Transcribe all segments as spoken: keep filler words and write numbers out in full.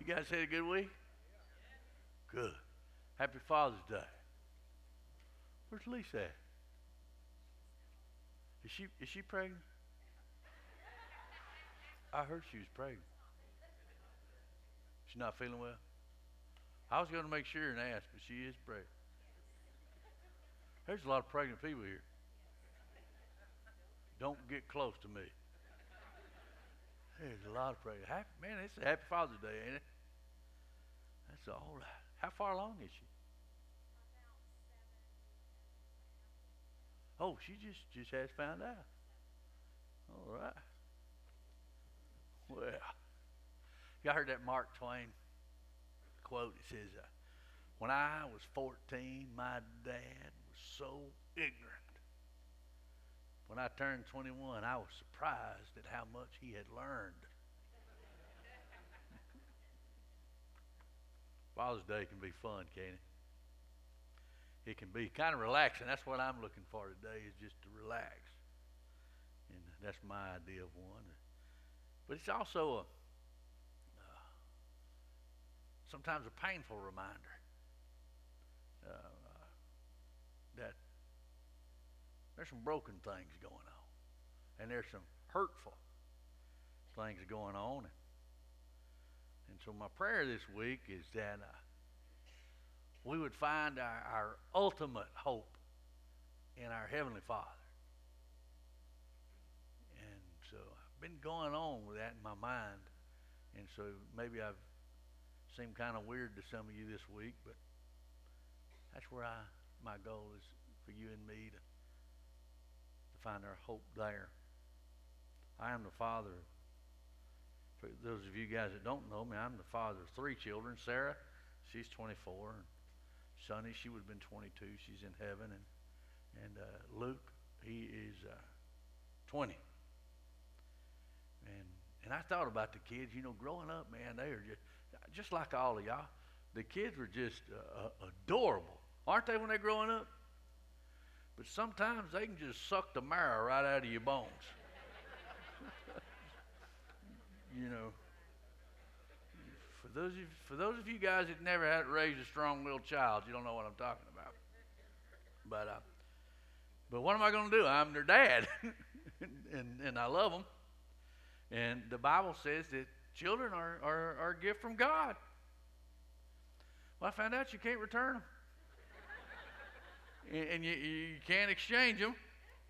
guys had a good week? Good. Happy Father's Day. Where's Lisa at? Is she is she pregnant? I heard she was pregnant. She's not feeling well? I was going to make sure and ask, but she is pregnant. There's a lot of pregnant people here. Don't get close to me. There's a lot of pregnant. Happy, man, it's a happy Father's Day, ain't it? That's all right. How far along is she? Oh, she just, just has found out. All right. Well, y'all heard that Mark Twain quote? It says, uh, when I was fourteen, my dad was so ignorant. When I turned twenty-one, I was surprised at how much he had learned. Father's Day can be fun, can't it? It can be kind of relaxing. That's what I'm looking for today, is just to relax. And that's my idea of one. But it's also a, uh, sometimes a painful reminder uh, uh, that there's some broken things going on. And there's some hurtful things going on. And so my prayer this week is that uh, we would find our, our ultimate hope in our Heavenly Father. And so I've been going on with that in my mind. And so maybe I've seemed kind of weird to some of you this week, but that's where I my goal is for you and me to, to find our hope there. I am the father. For those of you guys that don't know me, I'm the father of three children. Sarah, she's twenty-four. And Sonny, she would have been twenty-two. She's in heaven. And and uh, Luke, he is uh, twenty. And and I thought about the kids. You know, growing up, man, they are just just like all of y'all. The kids were just uh, uh, adorable, aren't they, when they're growing up? But sometimes they can just suck the marrow right out of your bones. You know, for those of for those of you guys that never had raised a strong-willed child, you don't know what I'm talking about. But uh, but what am I going to do? I'm their dad, and and I love them. And the Bible says that children are, are are a gift from God. Well, I found out you can't return them, and, and you you can't exchange them.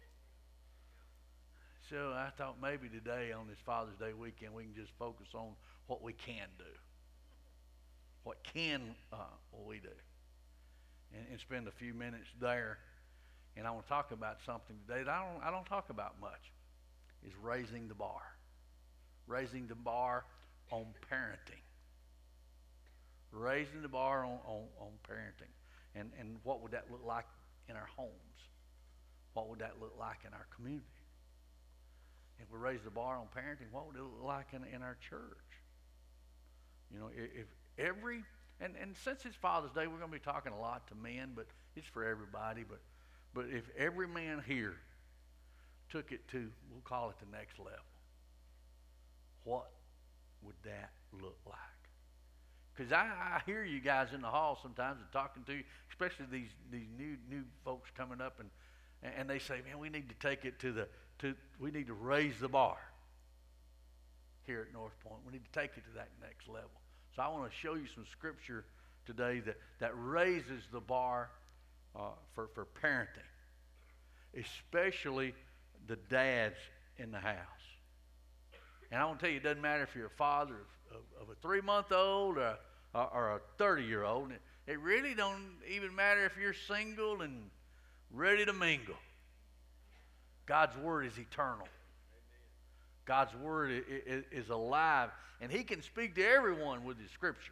So I thought maybe today on this Father's Day weekend we can just focus on what we can do. What can uh, we do? And, and spend a few minutes there. And I want to talk about something today that I don't, I don't talk about much. Is raising the bar. Raising the bar on parenting. Raising the bar on, on, on parenting. And, and what would that look like in our homes? What would that look like in our community? If we raise the bar on parenting, what would it look like in, in our church? You know, if every, and, and since it's Father's Day, we're going to be talking a lot to men, but it's for everybody. But, but if every man here took it to, we'll call it the next level, what would that look like? Because I, I hear you guys in the hall sometimes and talking to you, especially these, these new new folks coming up, and, and they say, man, we need to take it to the, To, we need to raise the bar here at North Point. We need to take it to that next level. So I want to show you some scripture today that, that raises the bar uh, for, for parenting, especially the dads in the house. And I want to tell you, it doesn't matter if you're a father of, of, of a three-month-old or, or, or a thirty-year-old. It, it really don't even matter if you're single and ready to mingle. God's word is eternal. God's word is alive, and he can speak to everyone with his scripture.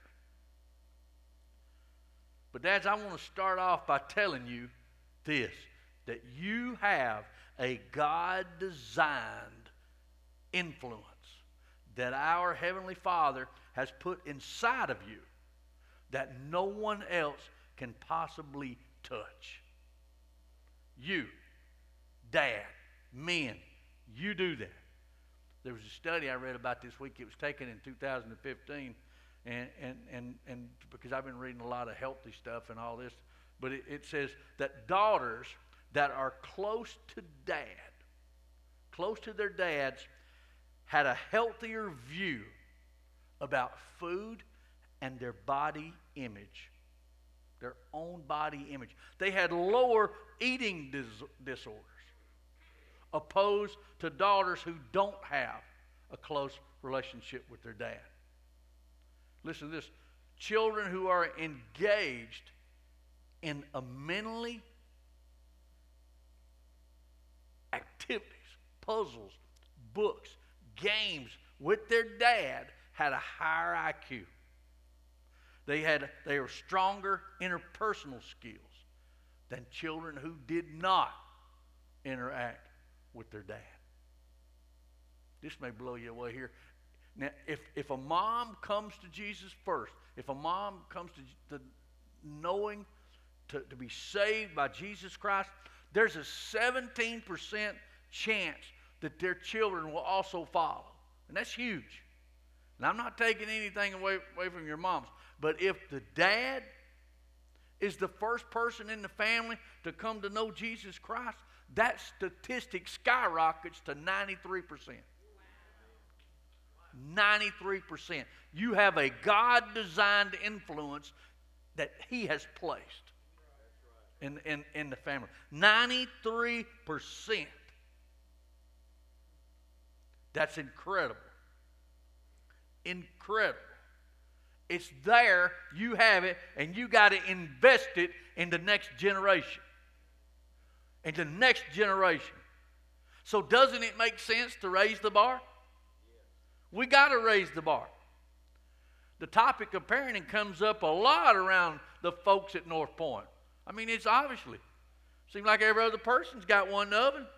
But dads, I want to start off by telling you this, that you have a God-designed influence that our Heavenly Father has put inside of you that no one else can possibly touch. You, dad, men, you do that. There was a study I read about this week. It was taken in two thousand fifteen, And, and, and, and because I've been reading a lot of healthy stuff and all this, but it, it says that daughters that are close to dad, close to their dads, had a healthier view about food and their body image, their own body image. They had lower eating dis- disorders, opposed to daughters who don't have a close relationship with their dad. Listen to this. Children who are engaged in a mentally activities, puzzles, books, games with their dad had a higher I Q. They had they were stronger interpersonal skills than children who did not interact with their dad. This may blow you away here. Now, if, if a mom comes to Jesus first, if a mom comes to, to knowing to, to be saved by Jesus Christ, there's a seventeen percent chance that their children will also follow. And that's huge. And I'm not taking anything away, away from your moms. But if the dad is the first person in the family to come to know Jesus Christ, that statistic skyrockets to ninety-three percent. ninety-three percent. You have a God-designed influence that He has placed in, in, in the family. ninety-three percent. That's incredible. Incredible. It's there, you have it, and you got to invest it in the next generation. In the next generation. So doesn't it make sense to raise the bar? We got to raise the bar. The topic of parenting comes up a lot around the folks at North Point. I mean, it's obviously. Seems like every other person's got one in the oven.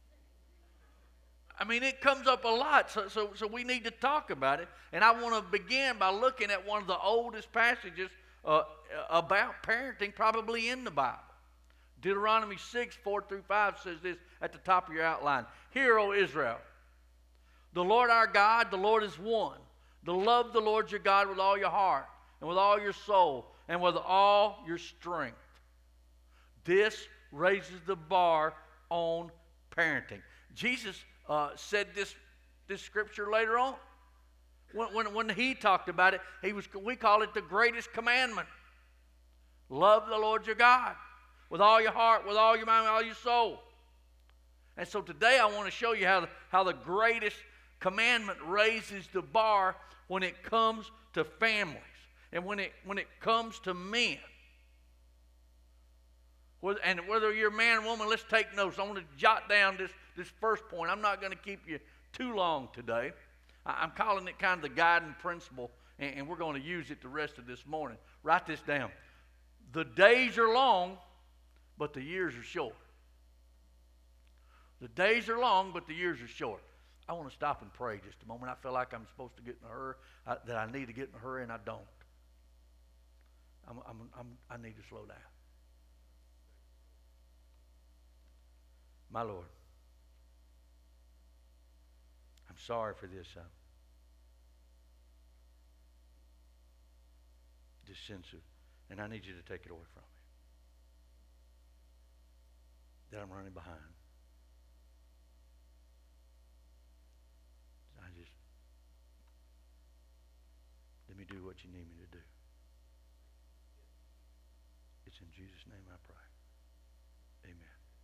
I mean, it comes up a lot, so, so, so we need to talk about it. And I want to begin by looking at one of the oldest passages uh, about parenting probably in the Bible. Deuteronomy six, four through five says this at the top of your outline. Hear, O Israel, the Lord our God, the Lord is one. To love the Lord your God with all your heart and with all your soul and with all your strength. This raises the bar on parenting. Jesus uh, said this, this scripture later on. When, when, when he talked about it, he was, we call it the greatest commandment. Love the Lord your God with all your heart, with all your mind, with all your soul. And so today I want to show you how the, how the greatest commandment raises the bar when it comes to families and when it, when it comes to men. And whether you're a man or woman, let's take notes. I want to jot down this, this first point. I'm not going to keep you too long today. I'm calling it kind of the guiding principle, and, and we're going to use it the rest of this morning. Write this down. The days are long, but the years are short. The days are long, but the years are short. I want to stop and pray just a moment. I feel like I'm supposed to get in a hurry, I, that I need to get in a hurry, and I don't. I'm, I'm, I'm, I need to slow down. My Lord, I'm sorry for this, uh, this sense of, and I need you to take it away from me, that I'm running behind. I just, let me do what you need me to do. It's in Jesus' name I pray. Amen.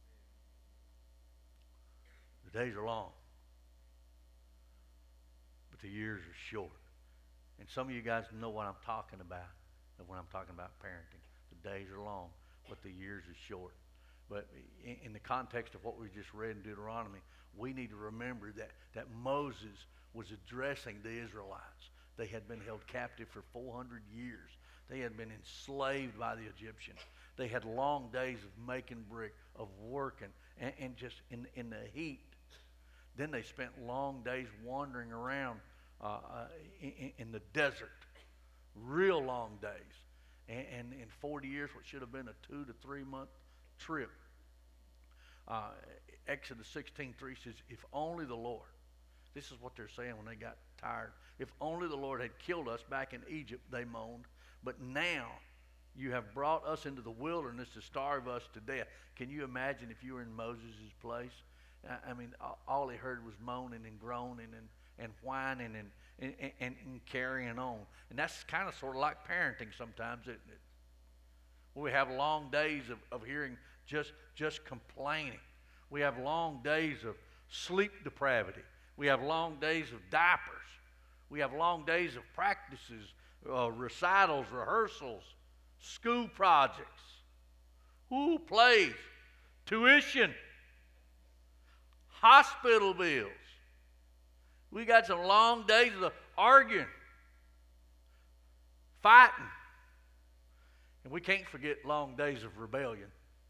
The days are long, but the years are short. And some of you guys know what I'm talking about when I'm talking about parenting. The days are long, but the years are short. But in, in the context of what we just read in Deuteronomy, we need to remember that, that Moses was addressing the Israelites. They had been held captive for four hundred years. They had been enslaved by the Egyptians. They had long days of making brick, of working, and, and just in, in the heat. Then they spent long days wandering around uh, uh, in, in the desert, real long days. And, and in forty years, what should have been a two to three month trip, uh, Exodus sixteen three says, if only the Lord, this is what they're saying when they got tired. If only the Lord had killed us back in Egypt, they moaned. But now you have brought us into the wilderness to starve us to death. Can you imagine if you were in Moses' place? I mean, all he heard was moaning and groaning and, and whining and, and, and, and carrying on. And that's kind of sort of like parenting sometimes, isn't it? We have long days of, of hearing just, just complaining. We have long days of sleep depravity. We have long days of diapers. We have long days of practices, uh, recitals, rehearsals, school projects, who plays, tuition, hospital bills. We got some long days of arguing, fighting. And we can't forget long days of rebellion.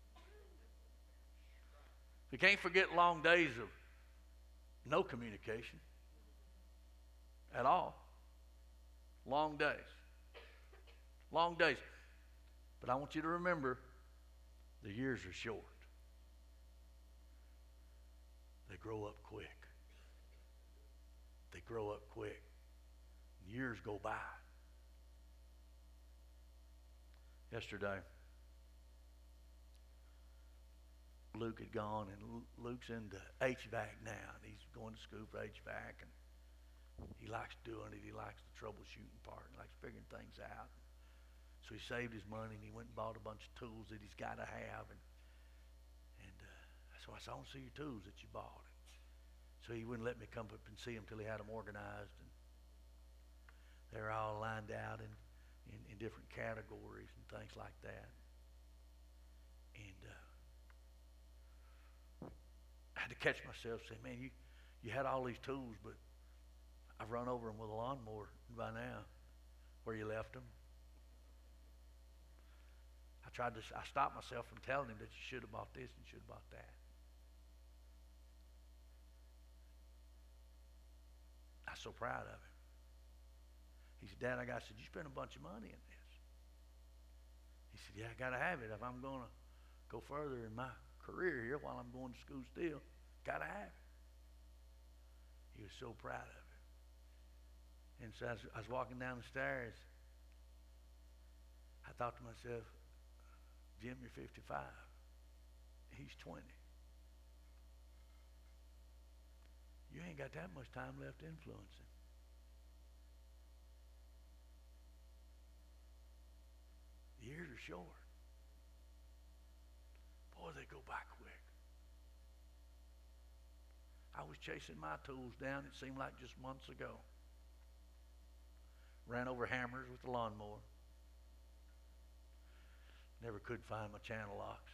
We can't forget long days of no communication at all. Long days. Long days. But I want you to remember, the years are short. They grow up quick. They grow up quick. Years go by. Yesterday, Luke had gone, and Luke's into H V A C now. And he's going to school for H V A C, and he likes doing it. He likes the troubleshooting part. He likes figuring things out. So he saved his money, and he went and bought a bunch of tools that he's got to have. And, and uh, so I said, I want to see your tools that you bought. So he wouldn't let me come up and see them until he had them organized. And they were all lined out in, in, in different categories and things like that. And uh, I had to catch myself saying, man, you, you had all these tools, but I've run over them with a lawnmower by now. Where you left them? I tried to, I stopped myself from telling him that you should have bought this and you should have bought that. I was so proud of him. He said, Dad, I got, I said, you spent a bunch of money in this. He said, yeah, I got to have it. If I'm going to go further in my career here while I'm going to school still, got to have it. He was so proud of it. And so I was, I was walking down the stairs. I thought to myself, Jim, you're fifty-five. He's twenty. You ain't got that much time left to influence him. The years are short. Boy, they go by quick. I was chasing my tools down, it seemed like just months ago. Ran over hammers with the lawnmower. Never could find my channel locks.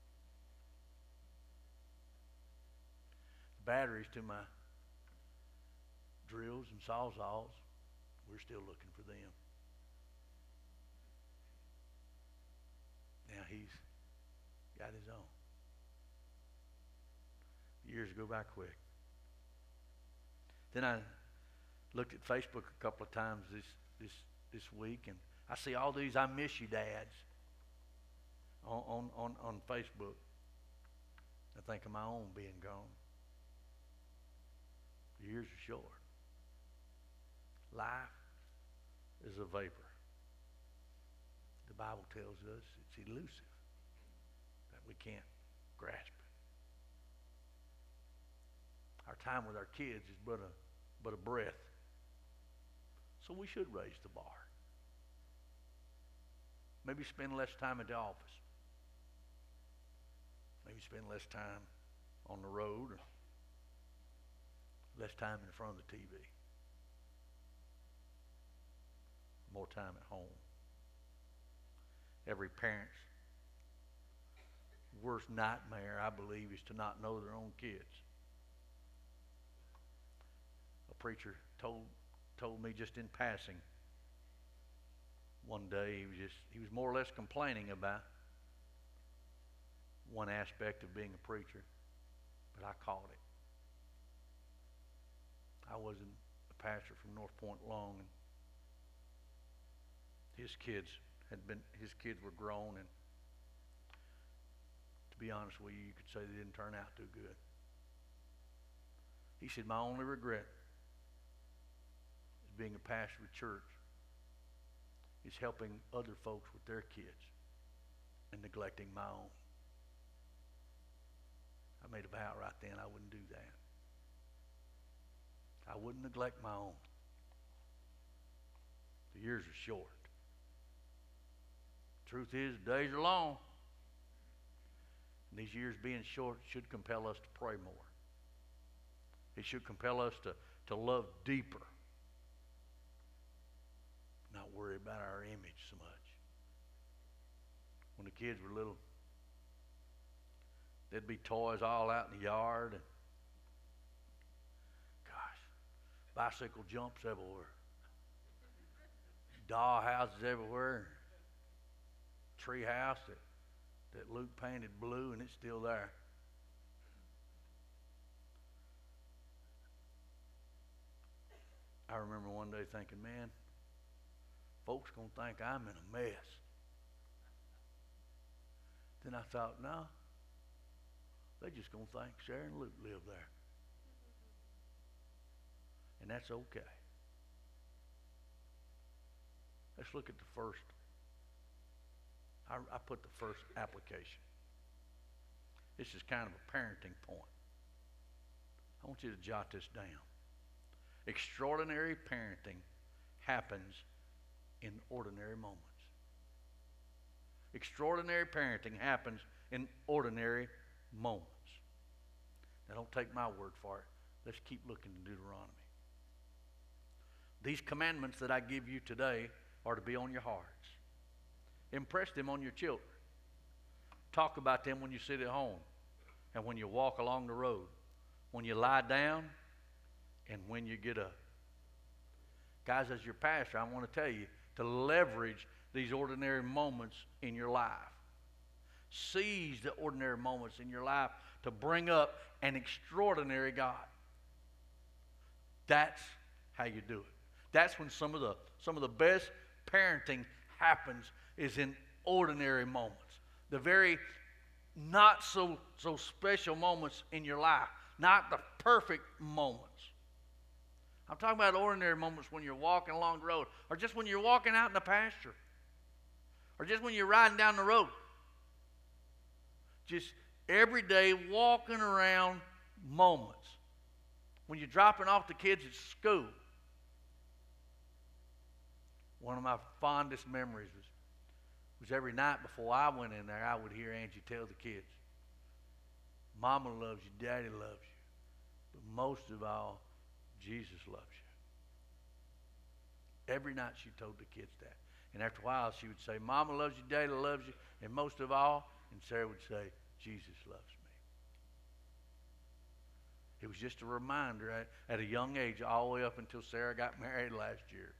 The batteries to my drills and sawzalls, we're still looking for them. Now he's got his own. The years go by quick. Then I looked at Facebook a couple of times this this this week, and I see all these "I miss you" dads on on on, on Facebook. I think of my own being gone. The years are short. Life is a vapor. The Bible tells us it's elusive, that we can't grasp it. Our time with our kids is but a but a breath. So we should raise the bar. Maybe spend less time at the office. Maybe spend less time on the road, or less time in front of the T V. More time at home. Every parent's worst nightmare, I believe, is to not know their own kids. A preacher told told me just in passing one day, he was just he was more or less complaining about one aspect of being a preacher, but I caught it. I wasn't a pastor from North Point long, and his kids had been his kids were grown, and to be honest with you, you could say they didn't turn out too good. He said, my only regret being a pastor of church is helping other folks with their kids and neglecting my own. I made a vow right then I wouldn't do that. I wouldn't neglect my own. The years are short. Truth is, the days are long. And these years being short should compel us to pray more. It should compel us to, to love deeper. Not worry about our image so much. When the kids were little, there'd be toys all out in the yard. And gosh, bicycle jumps everywhere. Doll houses everywhere. Tree house that, that Luke painted blue, and it's still there. I remember one day thinking, man, folks going to think I'm in a mess. Then I thought, no, they're just going to think Sarah and Luke live there. And that's okay. Let's look at the first. I, I put the first application. This is kind of a parenting point. I want you to jot this down. Extraordinary parenting happens in ordinary moments. Extraordinary parenting happens in ordinary moments. Now, don't take my word for it. Let's keep looking in Deuteronomy. These commandments that I give you today are to be on your hearts. Impress them on your children. Talk about them when you sit at home and when you walk along the road, when you lie down and when you get up. Guys, as your pastor, I want to tell you to leverage these ordinary moments in your life. Seize the ordinary moments in your life to bring up an extraordinary God. That's how you do it. That's when some of the some of the best parenting happens, is in ordinary moments. The very not so so special moments in your life, not the perfect moments. I'm talking about ordinary moments when you're walking along the road, or just when you're walking out in the pasture, or just when you're riding down the road. Just everyday walking around moments. When you're dropping off the kids at school. One of my fondest memories was, was every night before I went in there, I would hear Angie tell the kids, Mama loves you, Daddy loves you, but most of all, Jesus loves you. Every night she told the kids that. And after a while, she would say, Mama loves you, Daddy loves you, and most of all, and Sarah would say, Jesus loves me. It was just a reminder at, at a young age, all the way up until Sarah got married last year,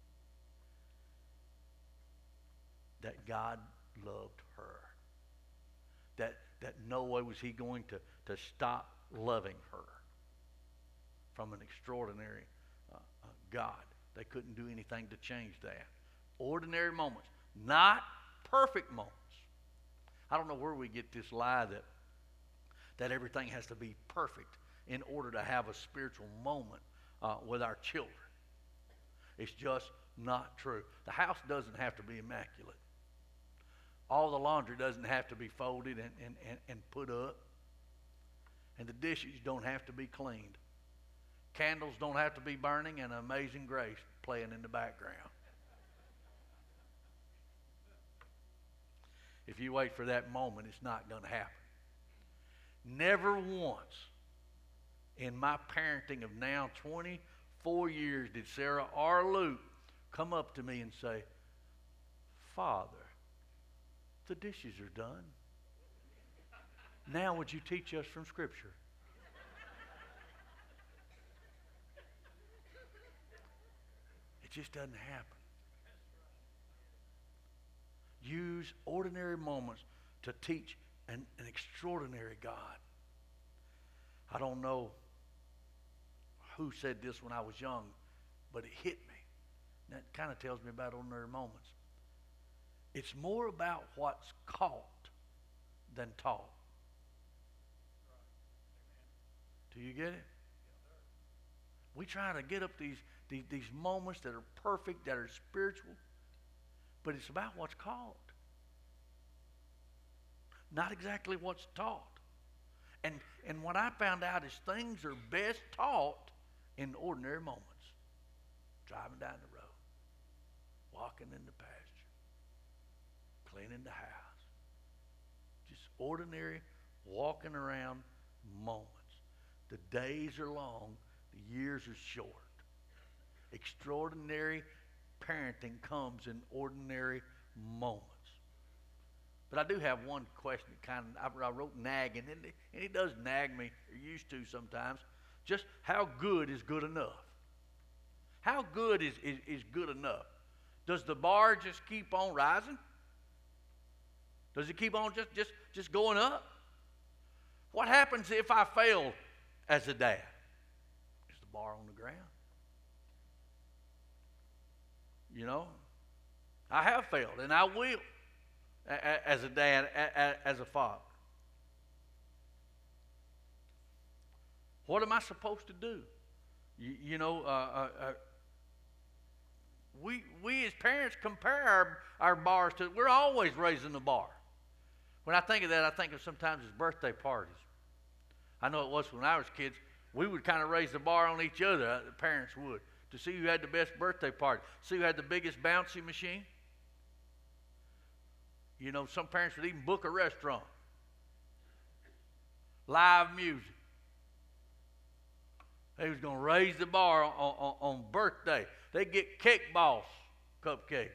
that God loved her. That, that no way was he going to, to stop loving her from an extraordinary uh, uh, God. They couldn't do anything to change that. Ordinary moments, not perfect moments. I don't know where we get this lie that, that everything has to be perfect in order to have a spiritual moment uh, with our children. It's just not true. The house doesn't have to be immaculate. All the laundry doesn't have to be folded and, and, and, and put up. And the dishes don't have to be cleaned. Candles don't have to be burning and Amazing Grace playing in the background. If you wait for that moment, it's not going to happen. Never once in my parenting of now twenty-four years did Sarah or Luke come up to me and say, Father, the dishes are done. Now would you teach us from Scripture? It just doesn't happen. Use ordinary moments to teach an, an extraordinary God. I don't know who said this when I was young, but it hit me. And that kind of tells me about ordinary moments. It's more about what's caught than taught. Do you get it? We try to get up these, these, these moments that are perfect, that are spiritual. But it's about what's called, not exactly what's taught. And, and what I found out is things are best taught in ordinary moments. Driving down the road, walking in the pasture, cleaning the house. Just ordinary walking around moments. The days are long, the years are short. Extraordinary parenting comes in ordinary moments. But I do have one question that kind of, I wrote nagging, and it, and it does nag me, or used to sometimes. Just how good is good enough? How good is, is, is good enough? Does the bar just keep on rising? Does it keep on just, just, just going up? What happens if I fail as a dad? Is the bar on the ground? You know, I have failed, and I will as a dad, as a father. What am I supposed to do? You, you know, uh, uh, uh, we we as parents compare our, our bars to, we're always raising the bar. When I think of that, I think of sometimes as birthday parties. I know it was when I was kids. We would kind of raise the bar on each other, uh, the parents would, to see who had the best birthday party, see who had the biggest bouncy machine. You know, some parents would even book a restaurant. Live music. They was going to raise the bar on, on, on birthday. They'd get Cake Boss cupcakes.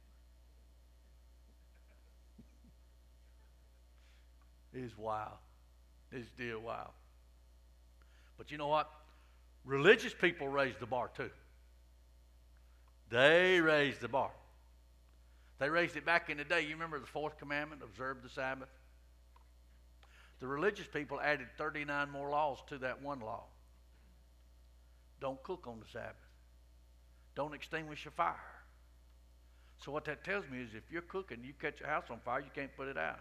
It's wild. It's still wild. But you know what? Religious people raise the bar too. They raise the bar. They raised it back in the day. You remember the fourth commandment, observe the Sabbath? The religious people added thirty-nine more laws to that one law. Don't cook on the Sabbath. Don't extinguish a fire. So what that tells me is if you're cooking, you catch your house on fire, you can't put it out.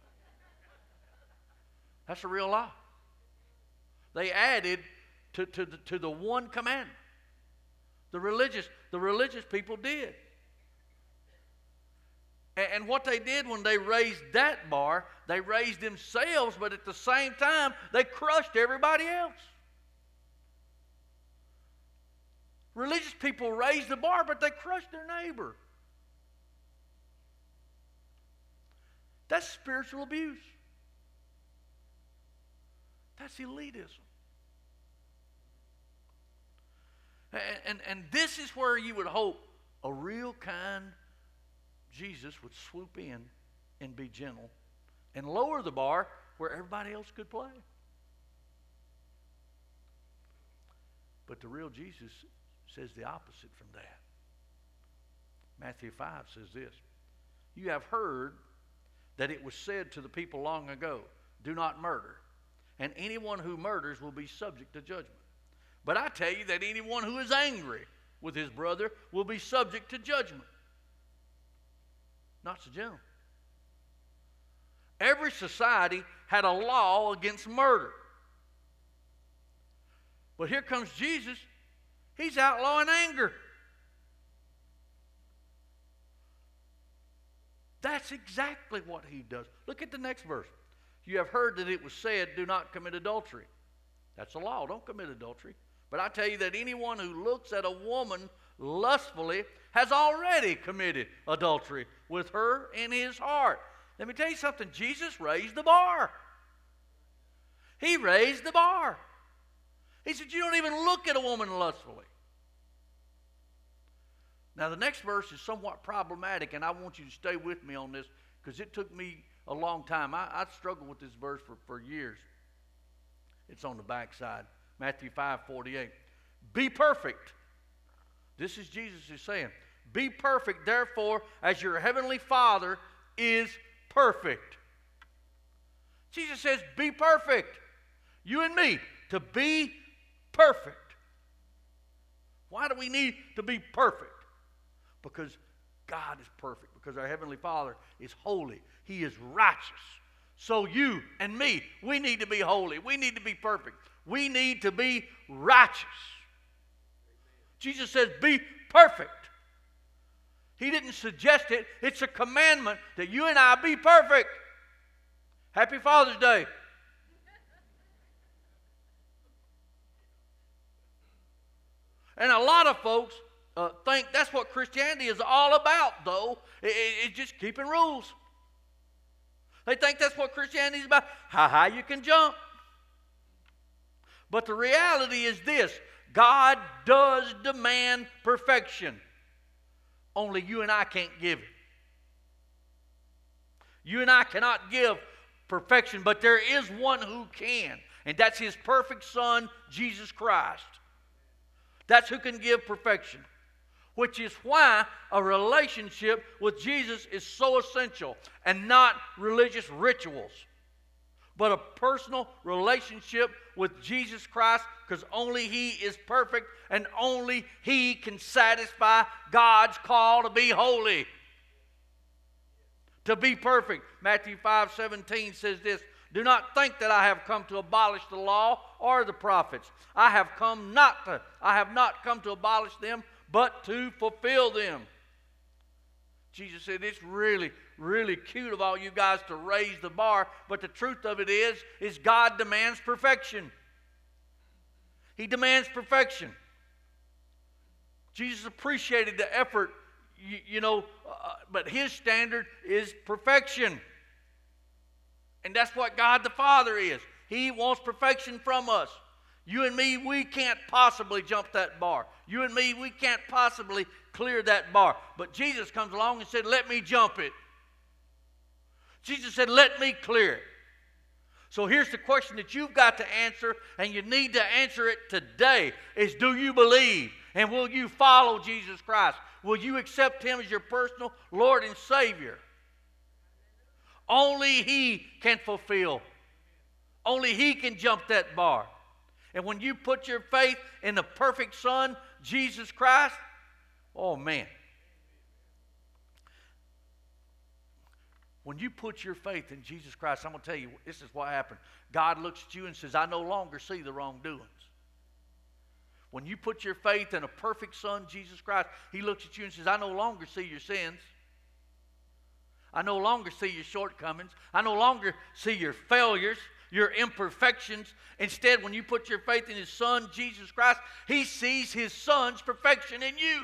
That's a real law. They added to, to, the, to the one commandment. The religious, the religious people did. And what they did when they raised that bar, they raised themselves, but at the same time, they crushed everybody else. Religious people raised the bar, but they crushed their neighbor. That's spiritual abuse. That's elitism. And, and, and this is where you would hope a real kind Jesus would swoop in and be gentle and lower the bar where everybody else could play. But the real Jesus says the opposite from that. Matthew five says this: you have heard that it was said to the people long ago, do not murder, and anyone who murders will be subject to judgment. But I tell you that anyone who is angry with his brother will be subject to judgment. Not so gentle. Every society had a law against murder. But here comes Jesus. He's outlawing anger. That's exactly what he does. Look at the next verse. You have heard that it was said, do not commit adultery. That's a law. Don't commit adultery. But I tell you that anyone who looks at a woman lustfully has already committed adultery with her in his heart. Let me tell you something. Jesus raised the bar. He raised the bar. He said, you don't even look at a woman lustfully. Now, the next verse is somewhat problematic, and I want you to stay with me on this because it took me a long time. I, I struggled with this verse for, for years. It's on the back side. Matthew five forty-eight. Be perfect. This is Jesus who's saying, be perfect, therefore, as your heavenly Father is perfect. Jesus says, be perfect. You and me, to be perfect. Why do we need to be perfect? Because God is perfect. Because our heavenly Father is holy. He is righteous. So you and me, we need to be holy. We need to be perfect. We need to be righteous. Jesus says, be perfect. He didn't suggest it. It's a commandment that you and I be perfect. Happy Father's Day. And a lot of folks uh, think that's what Christianity is all about, though. It, it, it's just keeping rules. They think that's what Christianity is about. How high you can jump. But the reality is this. God does demand perfection. Only you and I can't give it. You and I cannot give perfection, but there is one who can. And that's His perfect Son, Jesus Christ. That's who can give perfection. Which is why a relationship with Jesus is so essential, and not religious rituals, but a personal relationship with Jesus Christ, because only He is perfect and only He can satisfy God's call to be holy, to be perfect. Matthew five seventeen says this, do not think that I have come to abolish the law or the prophets. I have come not to, I have not come to abolish them, but to fulfill them. Jesus said, it's really, really cute of all you guys to raise the bar, but the truth of it is, is God demands perfection. He demands perfection. Jesus appreciated the effort, you, you know, uh, but His standard is perfection. And that's what God the Father is. He wants perfection from us. You and me, we can't possibly jump that bar. You and me, we can't possibly clear that bar. But Jesus comes along and said, let me jump it. Jesus said, let me clear it. So here's the question that you've got to answer, and you need to answer it today, is do you believe? And will you follow Jesus Christ? Will you accept Him as your personal Lord and Savior? Only He can fulfill. Only He can jump that bar. And when you put your faith in the perfect Son, Jesus Christ, oh man. When you put your faith in Jesus Christ, I'm going to tell you, this is what happened. God looks at you and says, I no longer see the wrongdoings. When you put your faith in a perfect Son, Jesus Christ, He looks at you and says, I no longer see your sins. I no longer see your shortcomings. I no longer see your failures, your imperfections. Instead, when you put your faith in His Son, Jesus Christ, He sees His Son's perfection in you.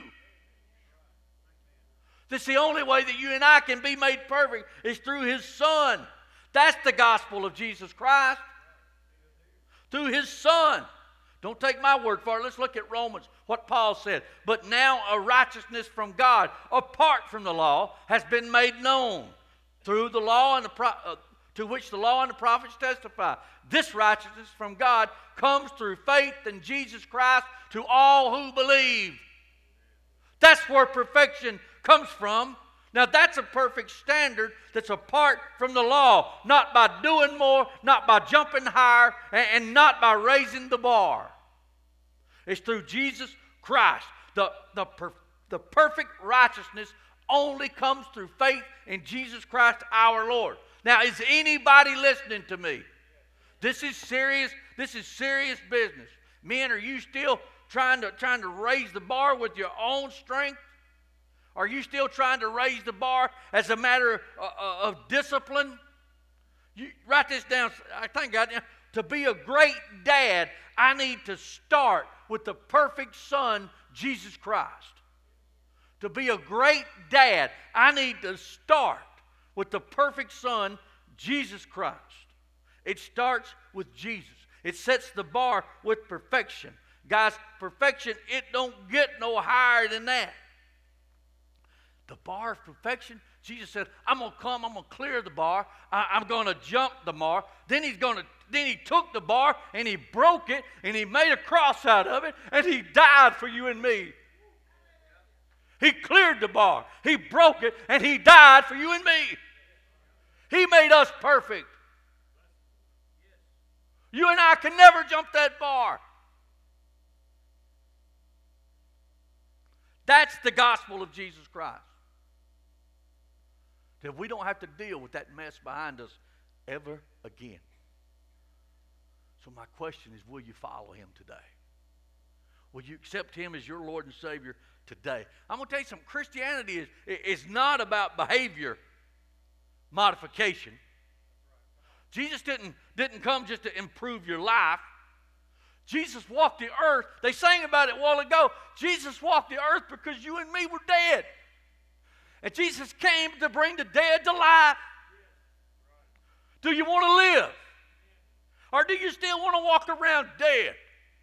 That's the only way that you and I can be made perfect is through His Son. That's the gospel of Jesus Christ. Through His Son. Don't take my word for it. Let's look at Romans, what Paul said. But now a righteousness from God, apart from the law, has been made known through the law and the pro- uh, to which the law and the prophets testify. This righteousness from God comes through faith in Jesus Christ to all who believe. That's where perfection comes from. Now that's a perfect standard that's apart from the law, not by doing more, not by jumping higher, and, and not by raising the bar. It's through Jesus Christ. The, the, per, the perfect righteousness only comes through faith in Jesus Christ our Lord. Now, is anybody listening to me? This is serious. This is serious business. Men, are you still trying to trying to raise the bar with your own strength? Are you still trying to raise the bar as a matter of, uh, of discipline? You write this down. I think I, to be a great dad, I need to start with the perfect Son, Jesus Christ. To be a great dad, I need to start with the perfect Son, Jesus Christ. It starts with Jesus. It sets the bar with perfection. Guys, perfection, it don't get no higher than that. The bar of perfection, Jesus said, I'm going to come, I'm going to clear the bar, I, I'm going to jump the bar. Then he's going to, then he took the bar and he broke it and he made a cross out of it and he died for you and me. He cleared the bar, he broke it, and he died for you and me. He made us perfect. You and I can never jump that bar. That's the gospel of Jesus Christ. That we don't have to deal with that mess behind us ever again. So my question is, will you follow Him today? Will you accept him as your Lord and Savior today? I'm going to tell you something. Christianity is, is not about behavior modification. Jesus didn't, didn't come just to improve your life. Jesus walked the earth. They sang about it a while ago. Jesus walked the earth because you and me were dead. And Jesus came to bring the dead to life. Do you want to live? Or do you still want to walk around dead?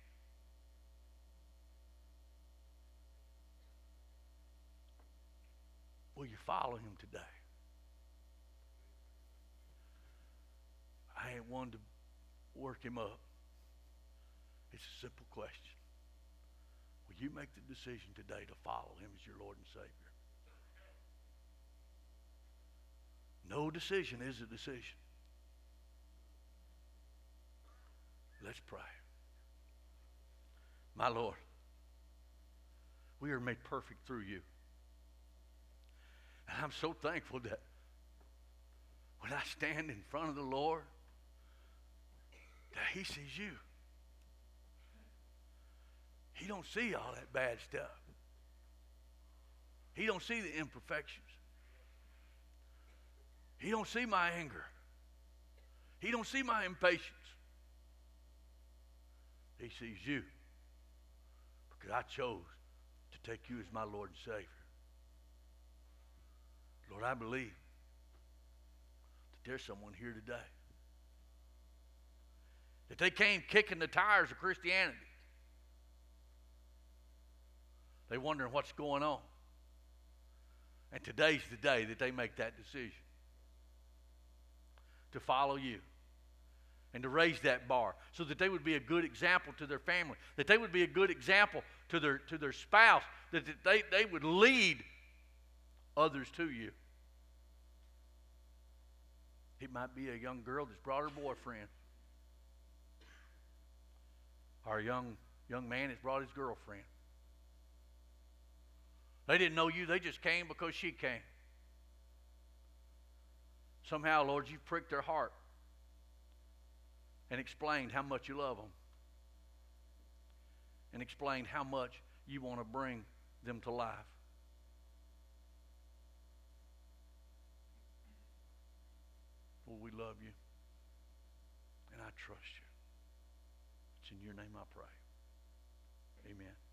Will you follow him today? I ain't one to work him up. It's a simple question. Will you make the decision today to follow him as your Lord and Savior? No decision is a decision. Let's pray. My Lord, we are made perfect through you. And I'm so thankful that when I stand in front of the Lord, that he sees you. He don't see all that bad stuff. He don't see the imperfections. He don't see my anger. He don't see my impatience. He sees you because I chose to take you as my Lord and Savior. Lord, I believe that there's someone here today that they came kicking the tires of Christianity. They're wondering what's going on. And today's the day that they make that decision to follow you and to raise that bar so that they would be a good example to their family, that they would be a good example to their, to their spouse, that they, they would lead others to you. It might be a young girl that's brought her boyfriend, or a young, young man that's brought his girlfriend. They didn't know you. They just came because she came. Somehow, Lord, you've pricked their heart and explained how much you love them and explained how much you want to bring them to life. Lord, we love you and I trust you. It's in your name I pray. Amen.